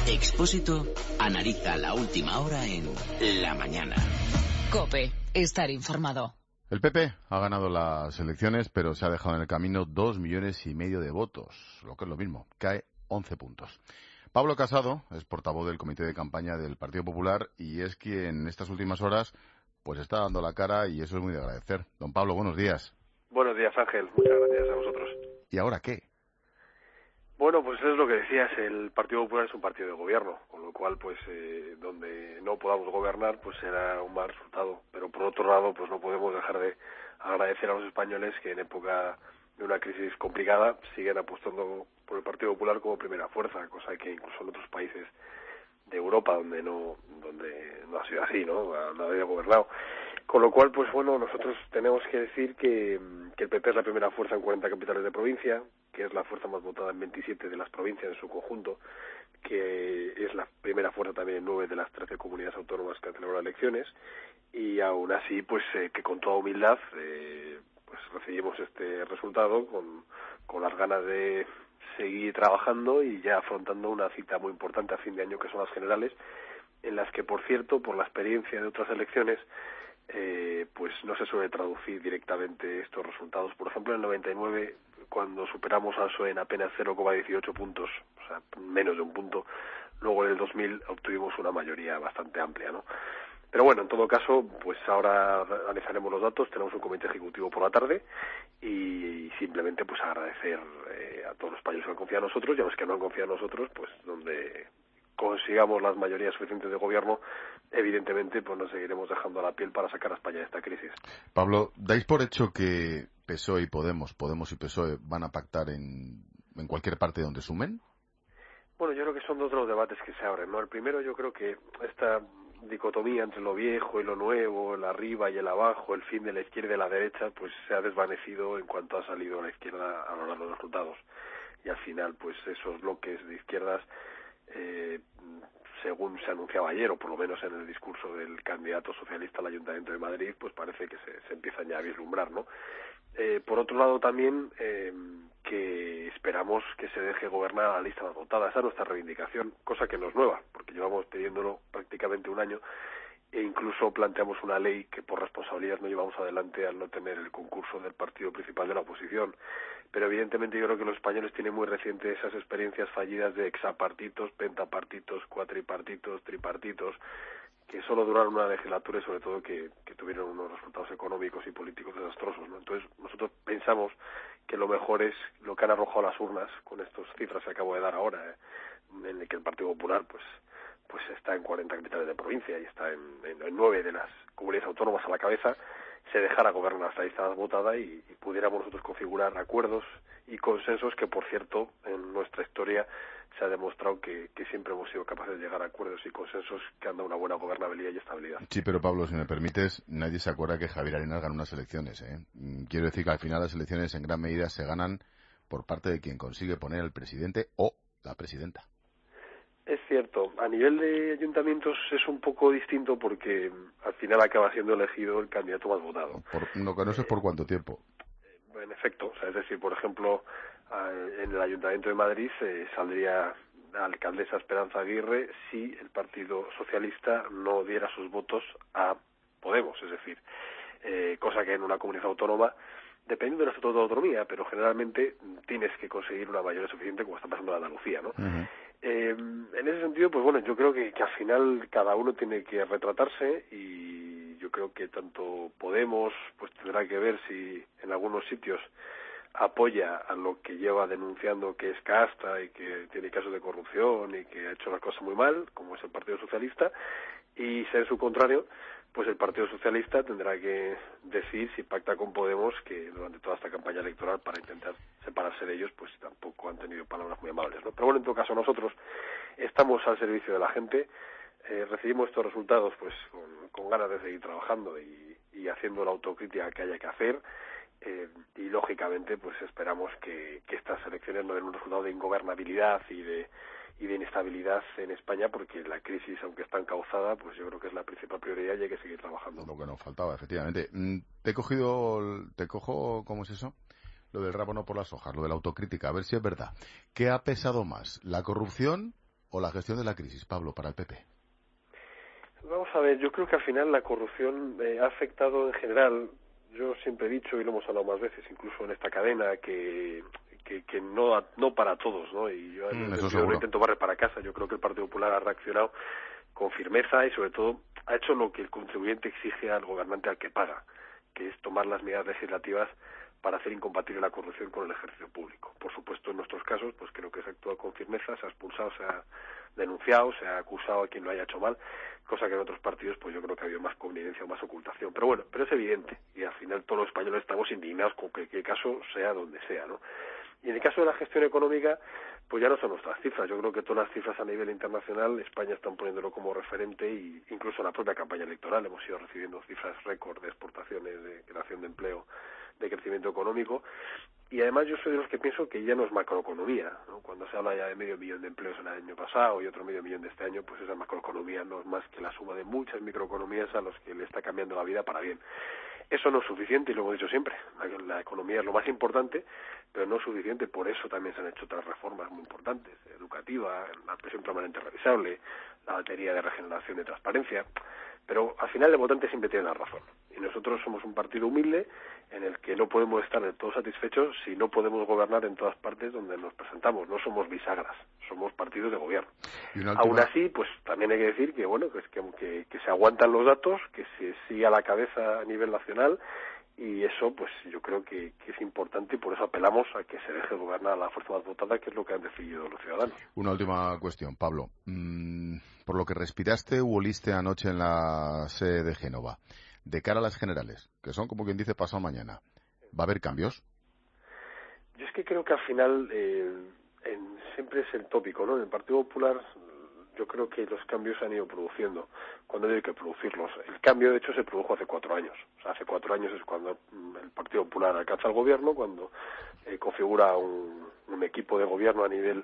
Expósito analiza la última hora en La Mañana. COPE. Estar informado. El PP ha ganado las elecciones, pero se ha dejado en el camino 2,5 millones de votos, lo que es lo mismo, cae 11 puntos. Pablo Casado es portavoz del comité de campaña del Partido Popular y es quien en estas últimas horas pues está dando la cara y eso es muy de agradecer. Don Pablo, buenos días. Buenos días, Ángel. Muchas gracias a vosotros. ¿Y ahora qué? Bueno, pues es lo que decías, el Partido Popular es un partido de gobierno, con lo cual, pues, donde no podamos gobernar, pues será un mal resultado. Pero por otro lado, pues no podemos dejar de agradecer a los españoles que en época de una crisis complicada siguen apostando por el Partido Popular como primera fuerza, cosa que incluso en otros países de Europa donde no ha sido así, ¿no? No había gobernado. Con lo cual, pues bueno, nosotros tenemos que decir que el PP es la primera fuerza en 40 capitales de provincia, que es la fuerza más votada en 27 de las provincias en su conjunto, que es la primera fuerza también en 9 de las 13 comunidades autónomas que han celebrado elecciones, y aún así, pues que con toda humildad, pues recibimos este resultado con las ganas de seguir trabajando y ya afrontando una cita muy importante a fin de año, que son las generales, en las que, por cierto, por la experiencia de otras elecciones, pues no se suele traducir directamente estos resultados. Por ejemplo, en el 99, cuando superamos al PSOE en apenas 0,18 puntos, o sea, menos de un punto, luego en el 2000 obtuvimos una mayoría bastante amplia, ¿no? Pero bueno, en todo caso, pues ahora analizaremos los datos, tenemos un comité ejecutivo por la tarde y simplemente pues agradecer a todos los españoles que han confiado en nosotros y a los que no han confiado en nosotros, pues donde consigamos las mayorías suficientes de gobierno, evidentemente pues nos seguiremos dejando la piel para sacar a España de esta crisis. Pablo, ¿dais por hecho que PSOE y Podemos y PSOE van a pactar en cualquier parte donde sumen? Bueno, yo creo que son dos de los debates que se abren, ¿no? El primero, yo creo que esta dicotomía entre lo viejo y lo nuevo, el arriba y el abajo, el fin de la izquierda y la derecha, pues se ha desvanecido en cuanto ha salido la izquierda a lo largo de los resultados. Y al final, pues esos bloques de izquierdas, según se anunciaba ayer, o por lo menos en el discurso del candidato socialista al Ayuntamiento de Madrid, pues parece que se empiezan ya a vislumbrar, ¿no? Por otro lado también, que esperamos que se deje gobernar a la lista más votada. Esa es nuestra reivindicación, cosa que no es nueva, porque llevamos pidiéndolo prácticamente un año e incluso planteamos una ley que por responsabilidad no llevamos adelante al no tener el concurso del partido principal de la oposición. Pero evidentemente yo creo que los españoles tienen muy recientes esas experiencias fallidas de hexapartitos, pentapartitos, cuatripartitos, tripartitos, que solo duraron una legislatura y sobre todo que tuvieron unos resultados económicos y políticos desastrosos, ¿no? Entonces nosotros pensamos que lo mejor es lo que han arrojado las urnas con estas cifras que acabo de dar ahora, en el que el Partido Popular pues está en 40 capitales de provincia y está en 9 de las comunidades autónomas a la cabeza, se dejara gobernar hasta la lista más votada y pudiéramos nosotros configurar acuerdos y consensos que, por cierto, en nuestra historia se ha demostrado que siempre hemos sido capaces de llegar a acuerdos y consensos que han dado una buena gobernabilidad y estabilidad. Sí, pero Pablo, si me permites, nadie se acuerda que Javier Arenas ganó unas elecciones, ¿eh? Quiero decir que al final las elecciones en gran medida se ganan por parte de quien consigue poner al presidente o la presidenta. Es cierto, a nivel de ayuntamientos es un poco distinto porque al final acaba siendo elegido el candidato más votado. Lo que no sé es por cuánto tiempo. En efecto, o sea, es decir, por ejemplo, en el Ayuntamiento de Madrid saldría la alcaldesa Esperanza Aguirre si el Partido Socialista no diera sus votos a Podemos, es decir, cosa que en una comunidad autónoma, dependiendo del estatuto de autonomía, pero generalmente tienes que conseguir una mayoría suficiente, como está pasando en Andalucía, ¿no? Uh-huh. En ese sentido, pues bueno, yo creo que al final cada uno tiene que retratarse y yo creo que tanto Podemos pues tendrá que ver si en algunos sitios apoya a lo que lleva denunciando que es casta y que tiene casos de corrupción y que ha hecho las cosas muy mal, como es el Partido Socialista, y si en su contrario, pues el Partido Socialista tendrá que decir si pacta con Podemos, que durante toda esta campaña electoral, para intentar separarse de ellos, pues tampoco han tenido palabras muy amables, ¿no? Pero bueno, en todo caso, nosotros estamos al servicio de la gente, recibimos estos resultados pues con ganas de seguir trabajando y haciendo la autocrítica que haya que hacer, y lógicamente pues esperamos que estas elecciones no den un resultado de ingobernabilidad y de inestabilidad en España, porque la crisis, aunque está encauzada, pues yo creo que es la principal prioridad y hay que seguir trabajando. Lo que nos faltaba, efectivamente. Te cojo, ¿cómo es eso? Lo del rabo no por las hojas, lo de la autocrítica, a ver si es verdad. ¿Qué ha pesado más, la corrupción o la gestión de la crisis, Pablo, para el PP? Vamos a ver, yo creo que al final la corrupción ha afectado en general. Yo siempre he dicho, y lo hemos hablado más veces, incluso en esta cadena, que no para todos, ¿no? Y yo lo intento barrer para casa. Yo creo que el Partido Popular ha reaccionado con firmeza y, sobre todo, ha hecho lo que el contribuyente exige al gobernante al que paga, que es tomar las medidas legislativas para hacer incompatible la corrupción con el ejercicio público. Por supuesto, en nuestros casos, pues creo que se ha actuado con firmeza, se ha expulsado, se ha denunciado, se ha acusado a quien lo haya hecho mal, cosa que en otros partidos pues yo creo que ha habido más connivencia o más ocultación. Pero bueno, pero es evidente, y al final todos los españoles estamos indignados con que el caso sea donde sea, ¿no? Y en el caso de la gestión económica, pues ya no son nuestras cifras. Yo creo que todas las cifras a nivel internacional, España están poniéndolo como referente, y incluso en la propia campaña electoral hemos ido recibiendo cifras récord de exportaciones, de creación de empleo, de crecimiento económico. Y además yo soy de los que pienso que ya no es macroeconomía, ¿no? Cuando se habla ya de 500.000 de empleos el año pasado y otro 500.000 de este año, pues esa macroeconomía no es más que la suma de muchas microeconomías a los que le está cambiando la vida para bien. Eso no es suficiente, y lo hemos dicho siempre. La economía es lo más importante, pero no es suficiente. Por eso también se han hecho otras reformas muy importantes: educativa, la presión permanente revisable, la batería de regeneración y transparencia. Pero al final el votante siempre tiene la razón. Y nosotros somos un partido humilde en el que no podemos estar del todo satisfechos si no podemos gobernar en todas partes donde nos presentamos. No somos bisagras, somos partidos de gobierno. Aún así, pues también hay que decir que bueno, que se aguantan los datos, que se sigue a la cabeza a nivel nacional, y eso pues yo creo que es importante, y por eso apelamos a que se deje gobernar a la fuerza más votada, que es lo que han decidido los ciudadanos. Una última cuestión, Pablo. Por lo que respiraste u oliste anoche en la sede de Génova, de cara a las generales, que son, como quien dice, pasado mañana, ¿va a haber cambios? Yo es que creo que al final siempre es el tópico, ¿no? En el Partido Popular yo creo que los cambios se han ido produciendo cuando hay que producirlos. El cambio, de hecho, se produjo hace 4 años. O sea, hace 4 años es cuando el Partido Popular alcanza el gobierno, cuando configura un equipo de gobierno a nivel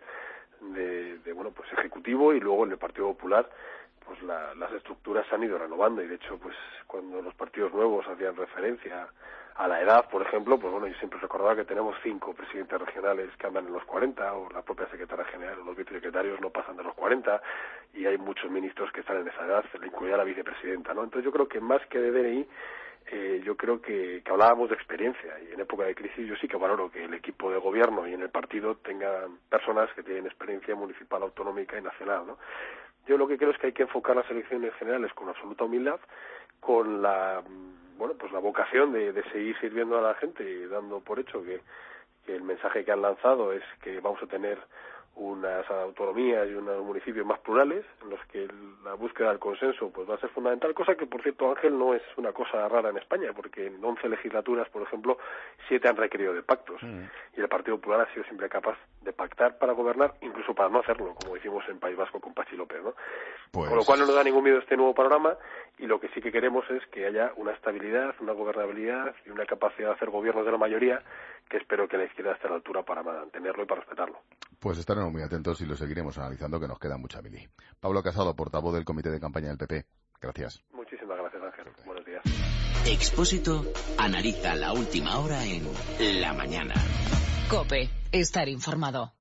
de pues ejecutivo, y luego en el Partido Popular pues las estructuras se han ido renovando. Y de hecho, pues cuando los partidos nuevos hacían referencia a la edad, por ejemplo, pues bueno, yo siempre recordaba que tenemos 5 presidentes regionales que andan en los 40, o la propia secretaria general, o los vicesecretarios no pasan de los 40, y hay muchos ministros que están en esa edad, incluida la vicepresidenta, ¿no? Entonces yo creo que más que de DNI, yo creo que hablábamos de experiencia, y en época de crisis yo sí que valoro que el equipo de gobierno y en el partido tengan personas que tienen experiencia municipal, autonómica y nacional, ¿no? Yo lo que creo es que hay que enfocar las elecciones generales con absoluta humildad, con la vocación de seguir sirviendo a la gente, y dando por hecho que el mensaje que han lanzado es que vamos a tener unas autonomías y unos municipios más plurales, en los que la búsqueda del consenso pues va a ser fundamental, cosa que, por cierto, Ángel, no es una cosa rara en España, porque en 11 legislaturas, por ejemplo, 7 han requerido de pactos, y el Partido Popular ha sido siempre capaz de pactar para gobernar, incluso para no hacerlo, como hicimos en País Vasco con Patxi López, ¿no? Pues... Con lo cual no nos da ningún miedo este nuevo panorama, y lo que sí que queremos es que haya una estabilidad, una gobernabilidad y una capacidad de hacer gobiernos de la mayoría, que espero que la izquierda esté a la altura para mantenerlo y para respetarlo. Pues estaremos muy atentos y lo seguiremos analizando, que nos queda mucha mili. Pablo Casado, portavoz del Comité de Campaña del PP. Gracias. Muchísimas gracias, Ángel. Buenos días. Expósito analiza la última hora en La Mañana. COPE. Estar informado.